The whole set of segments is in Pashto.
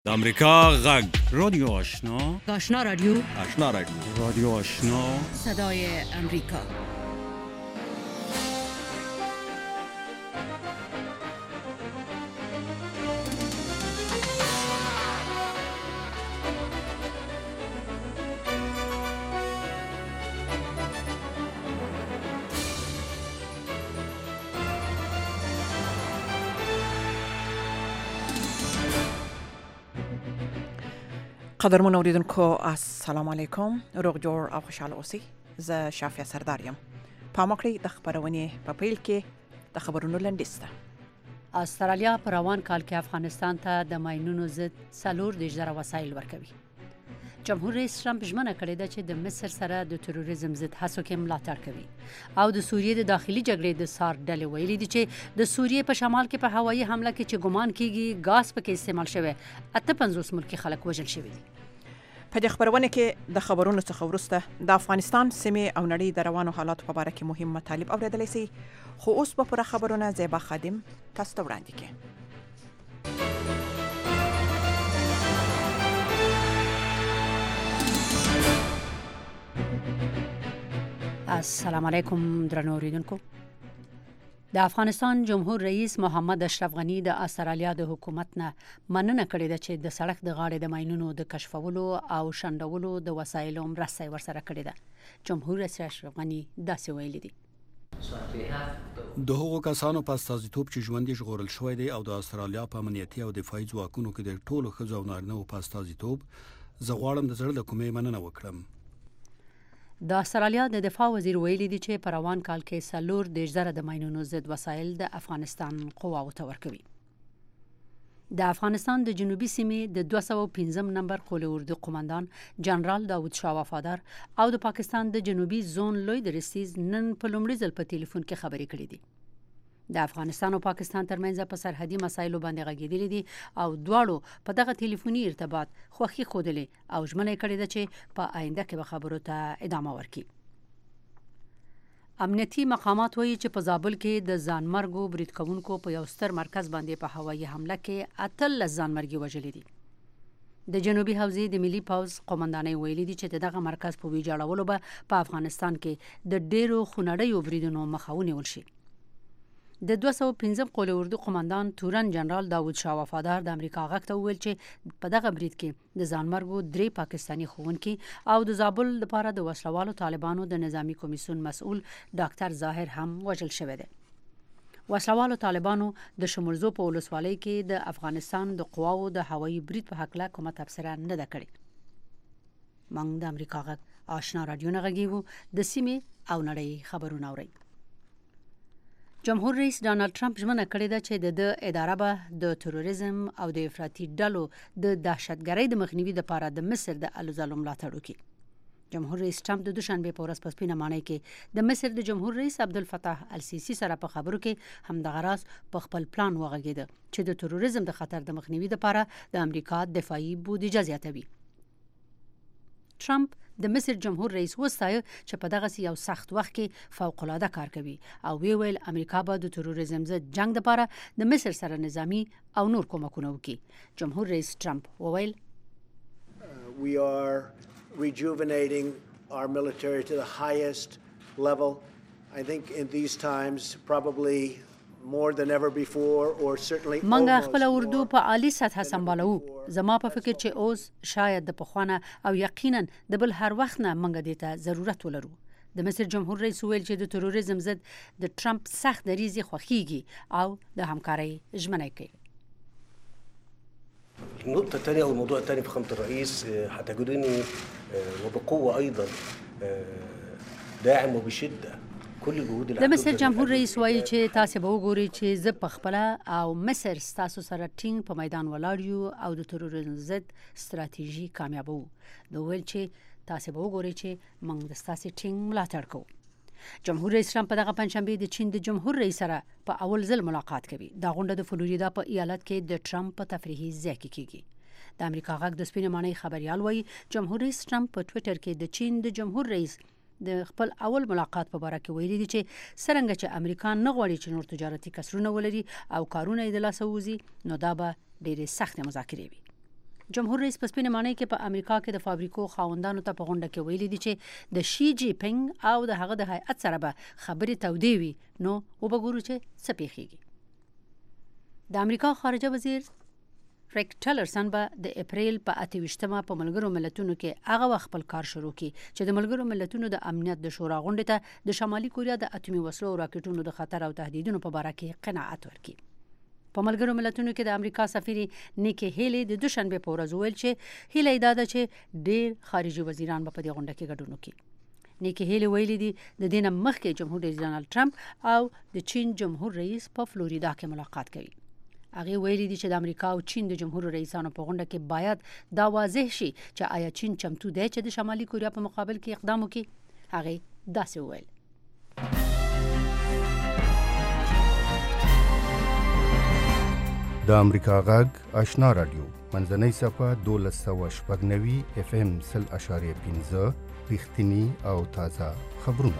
د امریکا غږ رادیو آشنا آشنا رادیو رادیو آشنا صدای امریکا. قدرمن اوریدونکو السلام علیکم، روغ جوړ او خوشاله اوسئ. زه شافیا سردار یم. پام وکړئ د خبرونې په پیل کې د خبرونو لنډیز ته. استرالیا په روان کال کې افغانستان ته د ماینونو ضد 4 وسایل ورکوي. جمهور رئیس ټرمپ ژمنه کړې ده چې د مصر سره د تروریزم ضد هڅو کې ملاتړ کوي او د سوریې د داخلي جګړې د سار ډلې ویلي دي چې د سوریې په شمال کې په هوایي حمله کې چې ګمان کیږي غاز پکې استعمال شوی 58 ملکی خلک وژل شوي دي. په دې خبرونه کې د خبرونو څخه وروسته د افغانستان سیمې او نړۍ د روانو حالاتو په اړه کې مهم مطالب اوریدلی سي، خو اوس به پوره خبرونه زیبا خادم تاسو ته وړاندې کړي. السلام علیکم درنو اوریدونکو. د افغانستان جمهور رئیس محمد اشرف غنی د استرالیا د حکومت نه مننه کړې ده چې د سړک د غاړې د ماینونو د کشفولو او شنډولو د وسایلو مرسته ورسره کړې ده. جمهور رئیس اشرف غنی داسې ویلي دي: د هغو کسانو په استازیتوب چې ژوند یې ژغورل شوی دی او د استرالیا په امنیتي او دفاعي ځواکونو کې د ټولو ښځو او نارینه‌و په استازیتوب زه غواړم د زړه له کومې مننه وکړم. د استرالیا د دفاع وزیر ویلي دي چې په روان کال کې 4 د ماینونو ضد وسایل د افغانستان قواو ته ورکوي. د افغانستان د جنوبي سیمې د 215 نمبر قول اردو قومندان جنرال داود شاه وفادار او د پاکستان د جنوبي زون لوی درستیز نن په لومړي ځل په ټلیفون کې خبرې کړې دي. د افغانستان او پاکستان ترمنځ په سرحدي مسایلو باندې غږېدلې دي او دواړو په دغه ټلیفوني ارتباط خوښي ښودلې او ژمنه کړې ده چې په آینده کې به خبرو ته ادامه ورکړي. امنیتي مقامات وایي چې په زابل کې د ځانمرګو برید کوونکو په یو ستر مرکز باندې په هوایي حمله کې 18 ځانمرګي وژلي دي. د جنوبي حوزې د ملي پوځ قومندانۍ ویلي دي چې دغه مرکز په ویجاړولو به په افغانستان کې د ډیرو خونړیو بریدونو مخه ونیول شي. د 215 قول اردو قومندان تورن جنرال داود شاه وفادار د امریکا غږ ته وویل چې په دغه برید کې د ځانمرګو 3 پاکستاني ښوونکي او د زابل لپاره د وسلوالو طالبانو د نظامی کمیسیون مسؤل ډاکټر ظاهر هم وژل شوی دی. وسلوالو طالبانو د شمولزو په ولسوالۍ کې د افغانستان د قواو د هوایي برید په حق له کومه تبصره نه ده کړې. موږ د امریکا غږ آشنا رادیو نه غږیږو. د سیمې او نړۍ خبرونه اورئ. جمهور رئیس ډانلډ ټرمپ ژمنه کړې ده چې د اداره به د تروریزم او د افراطي ډلو د دهشتګرۍ د مخنیوي لپاره د مصر د الوزالو ملاتړ وکړي. جمهور رئیس ټرمپ د دوشنبه په ورځ په سپینه ماڼۍ کې د مصر د جمهور رئیس عبدالفتاح السیسی سره په خبرو کې همدغه راز په خپل پلان وغږېده چې د تروریزم د خطر د مخنیوي لپاره د امریکا دفاعي بودیجه زیاتوي. ټرمپ د مصر جمهور رئیس وستایه چې په دغه یو سخت وخت کې فوق العاده کار کوي او ویل امریکا به د تروریزم ضد جنگ لپاره د مصر سره نظامی او نور کومکونه وکړي. جمهور رئیس ټرمپ وویل: We are rejuvenating our military to the highest level. I think in these times probably more than ever before or certainly منګه خپل اردو په عالی سطح سمبالو. زما په فکر چې اوس شاید د پخوانه او یقینا د بل هر وخت نه منګه دیته ضرورت ولرو. د مصر جمهور رئیس ویل چې د تروریزم ضد د ټرمپ سخت دریزي خوخيږي او د همکارۍ ژمنه کوي. النقطة الثانية أو الموضوع الثاني فخامة الرئيس هتجدني وبقوة أيضا داعم وبشدة د مصر جمهور رئیس وایي چې تاسو به وګورئ چې زه په خپل او مصر تاسو سره ټینګ په میدان ولاړ یو او د تروریزم ضد ستراتیژي کامیابو. نو ویل چې تاسو به وګورئ چې موږ د تاسو ټینګ ملاتړ کوو. جمهور رئیس ټرمپ په دغه پنځشنبه د چین د جمهور رئیس سره په اول ځل ملاقات کوي. دا غونډه د فلوریدا په ایالت کې د ټرمپ په تفریحي ځای کې کیږي. د امریکا غږ د سپینه ماڼۍ خبريال وایي جمهور رئیس ټرمپ په ټوئیټر کې د چین د جمهور رئیس د خپل اول ملاقات په اړه کې ویلي دي چې څنګه چې امریکا نه غواړي چې نور تجارتي کسرونه ولري او کارونه یې د لاسه وځي نو دا به ډېرې سختې مذاکرې وي. جمهور رئیس په سپینه معنی کې په امریکا کې د فابریکو خاوندانو ته په غونډه کې ویلي دي چې د شي جی پینګ او د هغه د هیئت سره به خبرې تودې وي نو وبګورو چې څه پیښیږي. د امریکا خارجه وزیر ریک ټلرسن به د اپریل په 28مه په ملګرو ملتونو کې هغه وخت خپل کار شروع کړي چې د ملګرو ملتونو د امنیت د شورا غونډې ته د شمالي کوریا د اټومي وسلو او راکټونو د خطر او تهدیدونو په اړه کې قناعت ورکړي. په ملګرو ملتونو کې د امریکا سفیر نیکی هیلی د دوشنبه په ورځ ویل چې هیله یې ده چې ډېر خارجي وزیران به په دې غونډه کې ګډون وکړي. نیکی هیلی ویلي دي د دې نه مخکې جمهور رئیس ډانلډ ټرمپ او د چین جمهور رئیس په فلوریدا کې ملاقات کوي. هغه ویلي دي چې د امریکا او چین د جمهور رئیسانو په غونډه کې باید دا واضح شي چې آیا چین چمتو دی چې د شمالي کوریا په مقابل کې اقدام وکړي. هغه داسې وویل. د امریکا غږ آشنا رادیو منځنۍ صفه 1290 اف ام 0.15 رښتینی او تازه خبرونه.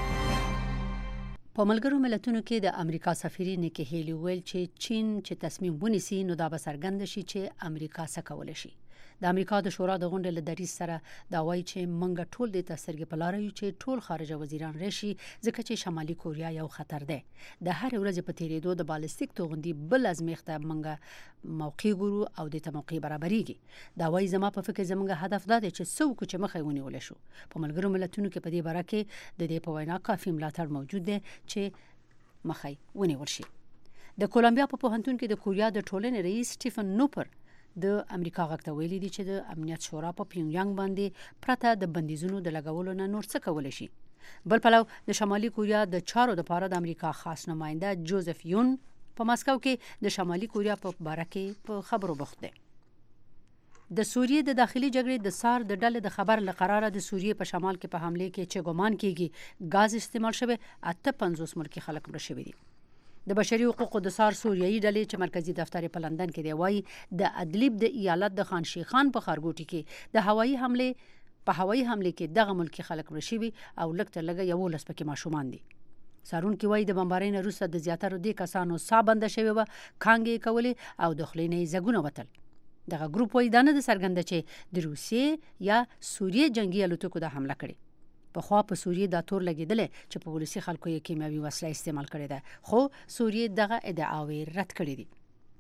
په ملګرو ملتونو کې د امریکا سفیر نیکی هیلی ویل چې چین چې تصمیم ونیسي نو دا به څرګند شي چې امریکا څه کولی شي. د امریکا د شورا د غونډې له دریځ سره دا وایي چې منګه ټول د تسرګ په لار یو چې ټول خارجه وزیران راشي ځکه چې شمالي کوریا یو خطر ده. د هر ورځ په تیریدو د بالستیک توغندي بل ازمیخته منګه موقع ګورو او د تموقع برابرېږي. دا وایي زما په فکر زمونږ هدف دا دی چې څوک چې مخې ونیول شو. په ملګرو ملتونو کې په دې باره کې د دې په وینا کافي ملاتړ موجود دی چې مخې ونیول شي. د کولمبیا په پوهنتون کې د کوریا د ټولنې رئیس سټیفن نوپر د امریکا غږ ته ویلي دي چې د امنیت شورا په پیونګیانګ باندې پرته د بندیزونو د لګولو نه نور څه کولی شي. بل پلو د شمالي کوریا د چارو لپاره د امریکا خاص نماینده جوزف یون په ماسکو کې د شمالي کوریا په اړه کې په خبرو بوخت دی. د سوریې د داخلي جګړې د سار د ډلې د خبر لقراره د سوریې په شمال کې په حمله کې چې ګمان کیږي غاز استعمال شوی 58 ملکی خلک مړه شوي دي. د بشري حقوقو د سار سوریایي ډلې چې مرکزی دفتر په لندن کې دی وایي د ادلیب د ایالت د خان شیخان په خارګوټي کې د هوایي حمله کې دغه ملکی خلک مړه شوي او لږ تر لږه 11 پکې ماشومان دي. سارون کې وایي د بمبارۍ نه وروسته د زیاتره د کسانو ساه بنده شوې وه، کانګې کولې او د خولې نه یې زګونه وتل. دغه ګروپ وایي دا نه ده څرګنده چې د روسیې یا سوریې جنگي الوتکو د حمله کړې. پخوا په سوریې دا تور لګېدلی چې په ولسي خلکو یې کیمیاوي وسله استعمال کړې ده، خو سوریې دغه ادعاوې رد کړې دي.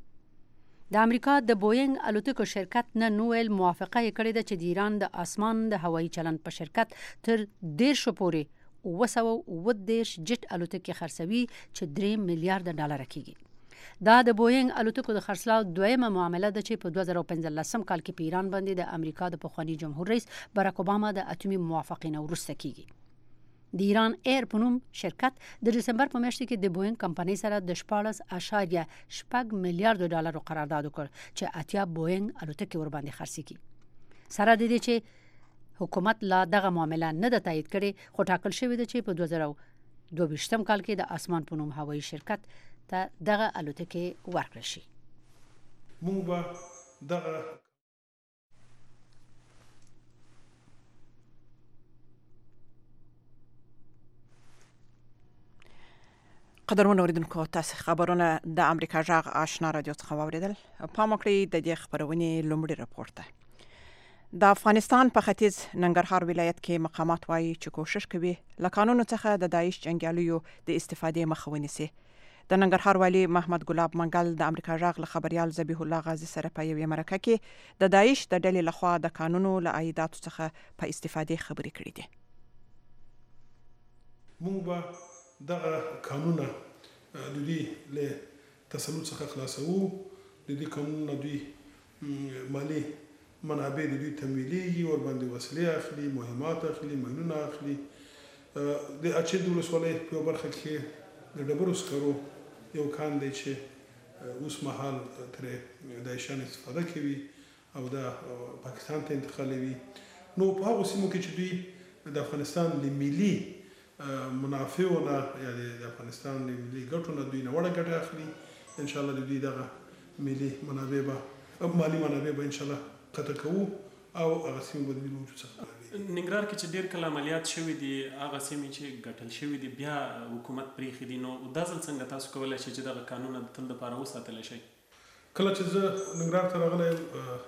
د امریکا د بوینګ الوتکو شرکت نن ویل موافقه یې کړې ده چې د ایران د اسمان د هوایي چلند په شرکت تر 10 پورې 230 جټ الوتکې خرڅوي چې 3 میلیارډ ډالر کېږي. دا د بوینګ الوتکو د خرڅلاو دویمه معامله ده چې په 2015 کال کې په ایران باندې د امریکا د پخوانی جمهور رئیس باراک اوباما د اټومي موافقې نه وروسته کیږي. د ایران ایر په نوم شرکت د دسمبر په میاشت کې د بوینګ کمپنۍ سره د 14.8 میلیارډ ډالر قرارداد وکړ چې 80 بوینګ الوتکې ور باندې خرڅ کړي. سره د دې چې حکومت لا دغه معامله نه ده تایید کړې، خو ټاکل شوی ده چې په 2022 کال کې د اسمان په نوم هوایي شرکت ته دغه الوتکې ورکړل شي. موږ به دغه قدرمن اوریدونکو تاسو خبرونه د امریکا جغ آشنا رادیو څخه واوریدل. پام وکړئ د دې خبرونې لومړی راپور ته. د افغانستان په ختیځ ننګرهار ولایت کې مقامات وایي چې کوشش کوي له قانونو څخه د داعش جنګیالیو د استفادې مخه ونیسي. د ننګرهار والی محمد ګلاب منګل د امریکا جغ له خبريال ذبیح الله غازی سره په یوه مرکه کې د داعش د ډلې لخوا د قانونو له عایداتو څخه په استفادې خبرې کړې دي. موږ به دغه قانونه د دې له تسلط څخه خلاصو، د دې قانونونه دوی مالی منابع د دوی تمویلېږي، ور باندې وسلې اخلي، مهمات اخلي، ماینونه اخلي. د اچې د ولسوالۍ په یوه برخه کې د ډبرو سکرو یو کان دی چې اوس مهال ترې داعشیان استفاده کوي او دا پاکستان ته انتقالوي. نو په هغو سیمو کې چې دوی د افغانستان له ملي منافعو نه یا د افغانستان له ملي ګټو نه دوی نه وړه ګټه اخلي، انشاءالله د دوی دغه ملي منابع به مالي منابع به انشاءالله قطع کوو او هغه سیمې به د دوی موجود څخه. ننګرهار کې چې ډېر کله عملیات شوي دي، هغه سیمې چې ګټل شوي دي بیا حکومت پرېښي دي، نو دا ځل څنګه تاسو کولی شئ چې دغه قانونه د تل دپاره وساتلی شئ؟ کله چې زه ننګرهار ته راغلی